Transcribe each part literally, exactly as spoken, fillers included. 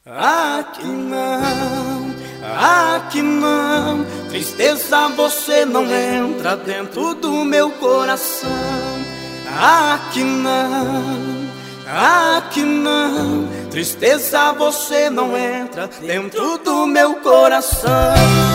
Aqui não, aqui não, tristeza você não entra dentro do meu coração. Aqui não, aqui não, tristeza você não entra dentro do meu coração.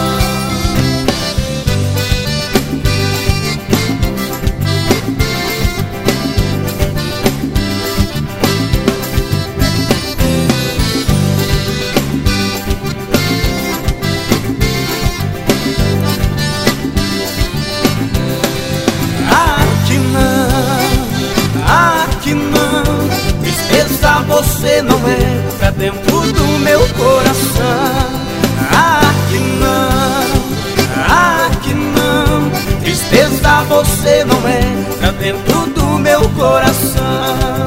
Você não entra dentro do meu coração. Aqui não, aqui não, tristeza você não entra dentro do meu coração.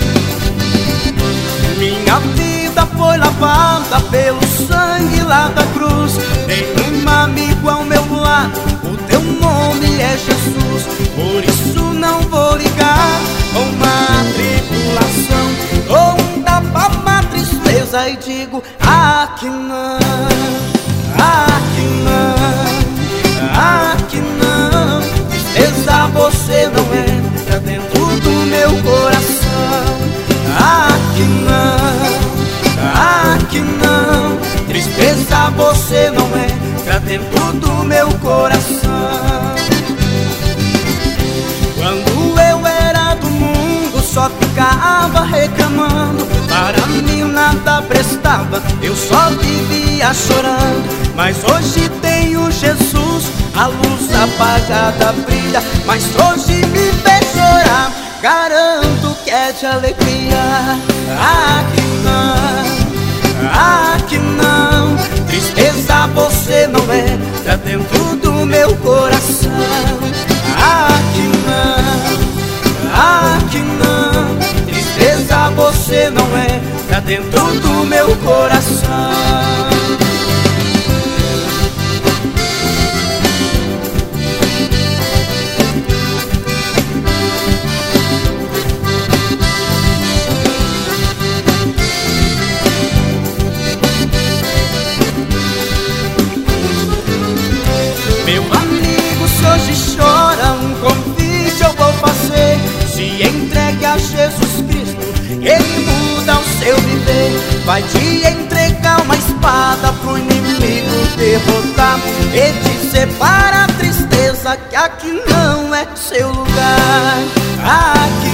Minha vida foi lavada pelo sangue lá da cruz. Tem um amigo ao meu lado, o teu nome é Jesus. Por isso não vou ligar com uma tribulação. Dou um tapa na tristeza e digo: aqui não, aqui não, aqui não, tristeza você não entra dentro do meu coração. Aqui não, aqui não, tristeza você não entra dentro do meu coração. Quando eu era do mundo só ficava reclamando, para mim nada prestava, eu só vivia chorando. Mas hoje tenho Jesus, a luz apagada brilha. Mas hoje me vê chorar, garanto que é de alegria. Aqui não, aqui não, tristeza você não entra dentro do meu coração. Aqui não, aqui não, tristeza você não entra dentro do meu coração. Meu amigo, se hoje chora, um convite eu vou fazer. Se entregue a Jesus Cristo, Ele muda o seu viver. Vai te entregar uma espada pro inimigo derrotar e dizer para a tristeza que aqui não é seu lugar. Aqui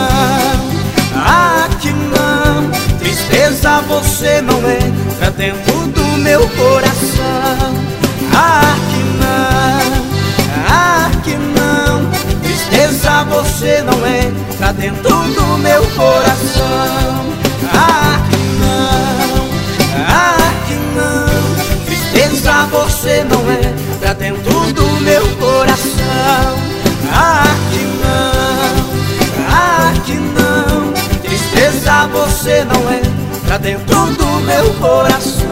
não, aqui não, tristeza você não entra dentro do meu coração. Aqui não, aqui não, tristeza você não entra dentro do meu coração. Aqui não, aqui não, tristeza você não entra dentro do meu coração. Aqui não, aqui não, tristeza você não entra dentro do meu coração.